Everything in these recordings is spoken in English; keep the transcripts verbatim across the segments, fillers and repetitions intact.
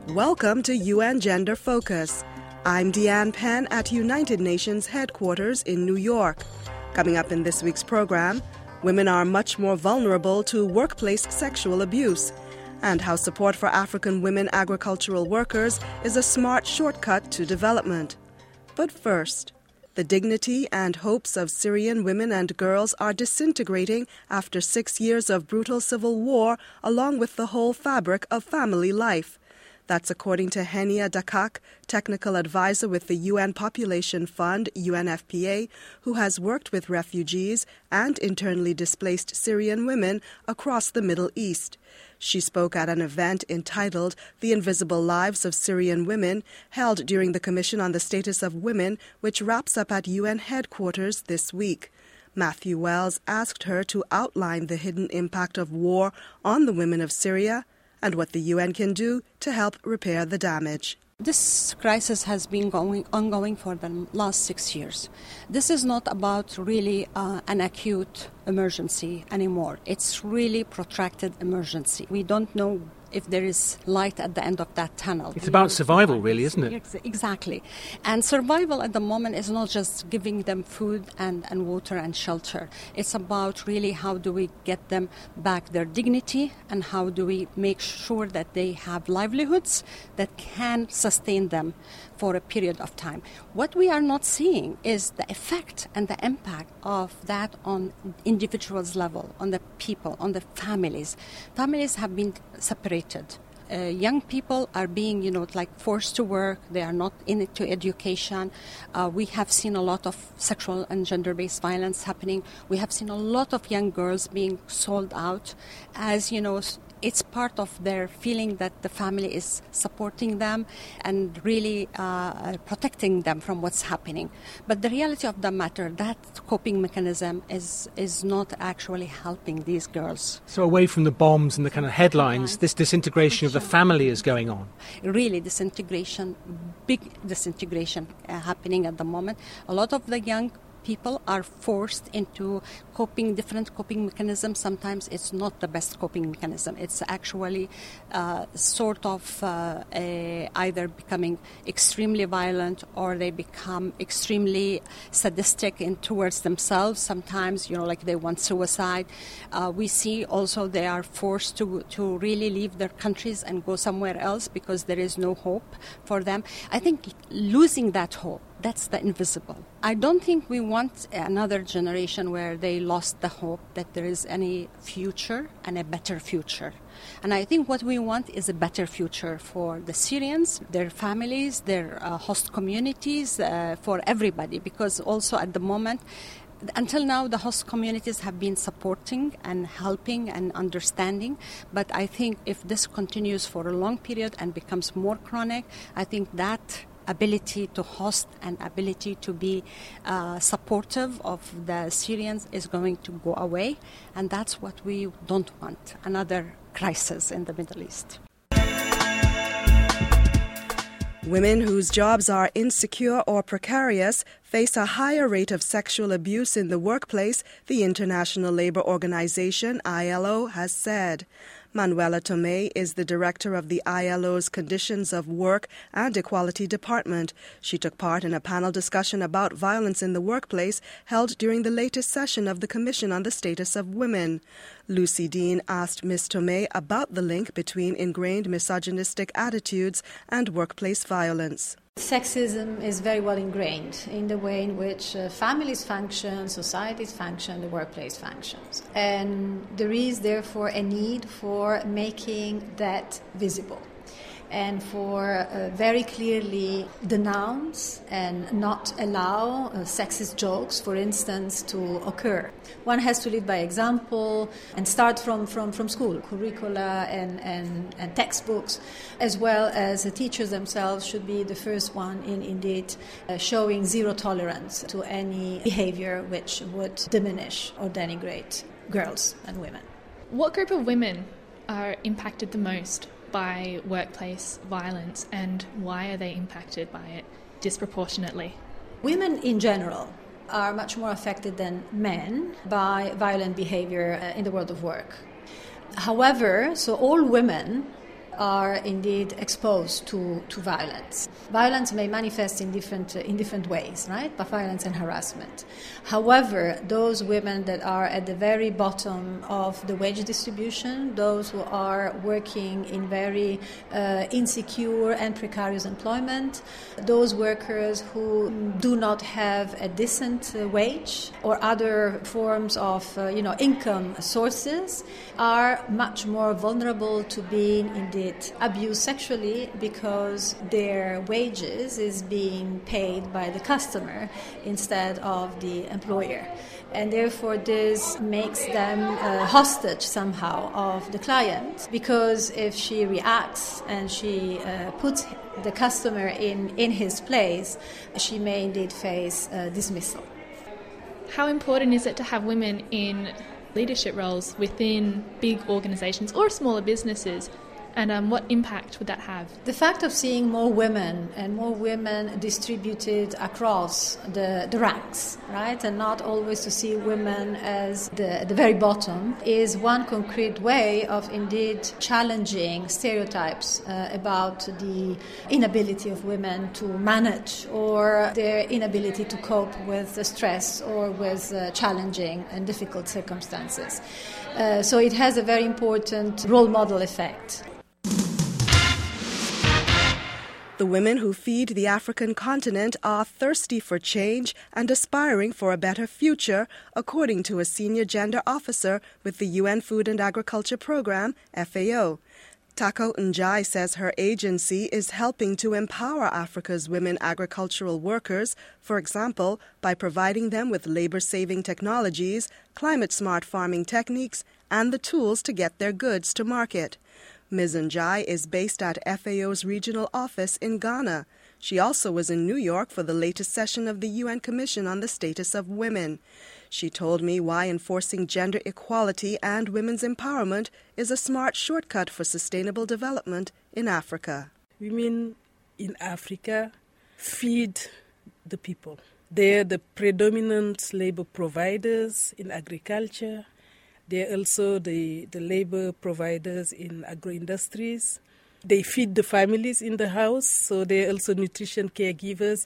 Welcome to U N Gender Focus. I'm Deanne Penn at United Nations headquarters in New York. Coming up in this week's program, women are much more vulnerable to workplace sexual abuse, and how support for African women agricultural workers is a smart shortcut to development. But first, the dignity and hopes of Syrian women and girls are disintegrating after six years of brutal civil war, along with the whole fabric of family life. That's according to Henia Dakak, technical advisor with the U N Population Fund, U N F P A, who has worked with refugees and internally displaced Syrian women across the Middle East. She spoke at an event entitled The Invisible Lives of Syrian Women, held during the Commission on the Status of Women, which wraps up at U N headquarters this week. Matthew Wells asked her to outline the hidden impact of war on the women of Syria and what the U N can do to help repair the damage. This crisis has been going ongoing for the last six years. This is not about really uh, an acute emergency anymore. It's really protracted emergency. We don't know if there is light at the end of that tunnel. It's about survival, really, isn't it? Exactly. And survival at the moment is not just giving them food and, and water and shelter. It's about really how do we get them back their dignity and how do we make sure that they have livelihoods that can sustain them for a period of time. What we are not seeing is the effect and the impact of that on individuals' level, on the people, on the families. Families have been separated. Uh, young people are being, you know, like forced to work. They are not into education. Uh, we have seen a lot of sexual and gender-based violence happening. We have seen a lot of young girls being sold out as, you know, it's part of their feeling that the family is supporting them and really uh, protecting them from what's happening. But the reality of the matter, that coping mechanism is is not actually helping these girls. So away from the bombs and the kind of headlines, this disintegration of the family is going on. Really, disintegration, big disintegration uh, happening at the moment. A lot of the young people are forced into coping, different coping mechanisms. Sometimes it's not the best coping mechanism. It's actually uh, sort of uh, a, either becoming extremely violent or they become extremely sadistic in towards themselves. Sometimes, you know, like they want suicide. Uh, we see also they are forced to, to really leave their countries and go somewhere else because there is no hope for them. I think losing that hope, that's the invisible. I don't think we want another generation where they lost the hope that there is any future and a better future. And I think what we want is a better future for the Syrians, their families, their uh, host communities, uh, for everybody. Because also at the moment, until now, the host communities have been supporting and helping and understanding. But I think if this continues for a long period and becomes more chronic, I think that ability to host and ability to be uh, supportive of the Syrians is going to go away. And that's what we don't want, another crisis in the Middle East. Women whose jobs are insecure or precarious face a higher rate of sexual abuse in the workplace, the International Labour Organization, I L O, has said. Manuela Tomei is the director of the I L O's Conditions of Work and Equality Department. She took part in a panel discussion about violence in the workplace held during the latest session of the Commission on the Status of Women. Lucy Dean asked Miz Tomei about the link between ingrained misogynistic attitudes and workplace violence. Sexism is very well ingrained in the way in which uh, families function, societies function, the workplace functions. And there is therefore a need for making that visible and for uh, very clearly denounce and not allow uh, sexist jokes, for instance, to occur. One has to lead by example and start from, from, from school. Curricula and, and, and textbooks, as well as the teachers themselves, should be the first one in indeed uh, showing zero tolerance to any behavior which would diminish or denigrate girls and women. What group of women are impacted the most by workplace violence, and why are they impacted by it disproportionately? Women in general are much more affected than men by violent behavior in the world of work. However, so all women are indeed exposed to, to violence. Violence may manifest in different in different ways, right? But violence and harassment. However, those women that are at the very bottom of the wage distribution, those who are working in very uh, insecure and precarious employment, those workers who do not have a decent uh, wage or other forms of uh, you know income sources, are much more vulnerable to being indeed abused sexually, because their wages is being paid by the customer instead of the employer. And therefore this makes them uh, hostage somehow of the client, because if she reacts and she uh, puts the customer in, in his place, she may indeed face uh, dismissal. How important is it to have women in leadership roles within big organisations or smaller businesses? And um, what impact would that have? The fact of seeing more women and more women distributed across the, the ranks, right, and not always to see women as the, the very bottom, is one concrete way of indeed challenging stereotypes uh, about the inability of women to manage or their inability to cope with the stress or with uh, challenging and difficult circumstances. Uh, so it has a very important role model effect. The women who feed the African continent are thirsty for change and aspiring for a better future, according to a senior gender officer with the U N Food and Agriculture Program, F A O. Tako Njai says her agency is helping to empower Africa's women agricultural workers, for example, by providing them with labor-saving technologies, climate-smart farming techniques, and the tools to get their goods to market. Miz Njai is based at F A O's regional office in Ghana. She also was in New York for the latest session of the U N Commission on the Status of Women. She told me why enforcing gender equality and women's empowerment is a smart shortcut for sustainable development in Africa. Women in Africa feed the people. They're the predominant labor providers in agriculture. They're also the, the labor providers in agro-industries. They feed the families in the house, so they're also nutrition caregivers.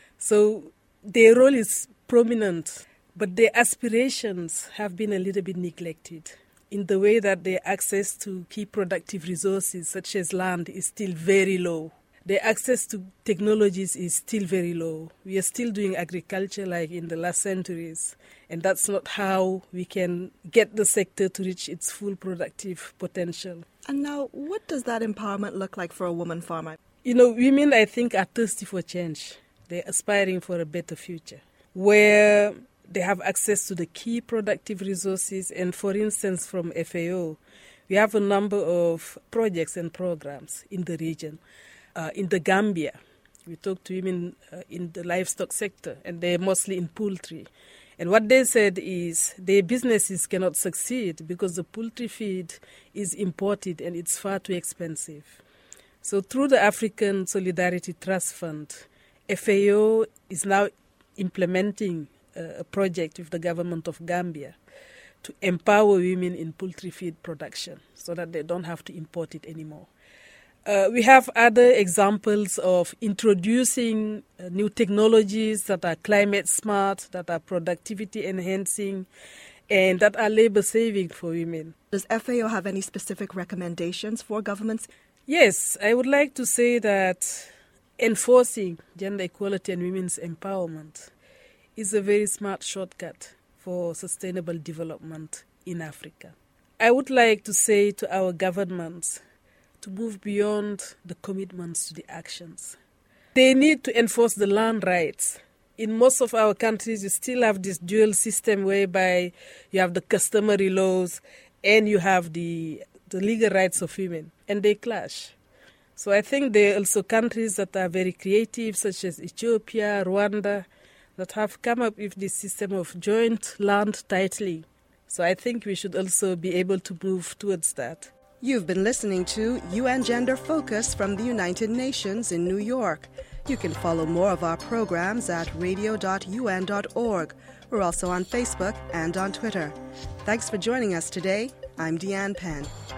So their role is prominent, but their aspirations have been a little bit neglected in the way that their access to key productive resources, such as land, is still very low. Their access to technologies is still very low. We are still doing agriculture like in the last centuries, and that's not how we can get the sector to reach its full productive potential. And now, what does that empowerment look like for a woman farmer? You know, women, I think, are thirsty for change. They're aspiring for a better future, where they have access to the key productive resources. And for instance, from F A O, we have a number of projects and programs in the region. Uh, in the Gambia, we talk to women uh, in the livestock sector, and they're mostly in poultry. And what they said is their businesses cannot succeed because the poultry feed is imported and it's far too expensive. So through the African Solidarity Trust Fund, F A O is now implementing uh, a project with the government of Gambia to empower women in poultry feed production so that they don't have to import it anymore. Uh, we have other examples of introducing uh, new technologies that are climate smart, that are productivity enhancing, and that are labor saving for women. Does F A O have any specific recommendations for governments? Yes, I would like to say that enforcing gender equality and women's empowerment is a very smart shortcut for sustainable development in Africa. I would like to say to our governments to move beyond the commitments to the actions. They need to enforce the land rights. In most of our countries, you still have this dual system whereby you have the customary laws and you have the, the legal rights of women, and they clash. So I think there are also countries that are very creative, such as Ethiopia, Rwanda, that have come up with this system of joint land titling. So I think we should also be able to move towards that. You've been listening to U N Gender Focus from the United Nations in New York. You can follow more of our programs at radio dot u n dot org. We're also on Facebook and on Twitter. Thanks for joining us today. I'm Deanne Penn.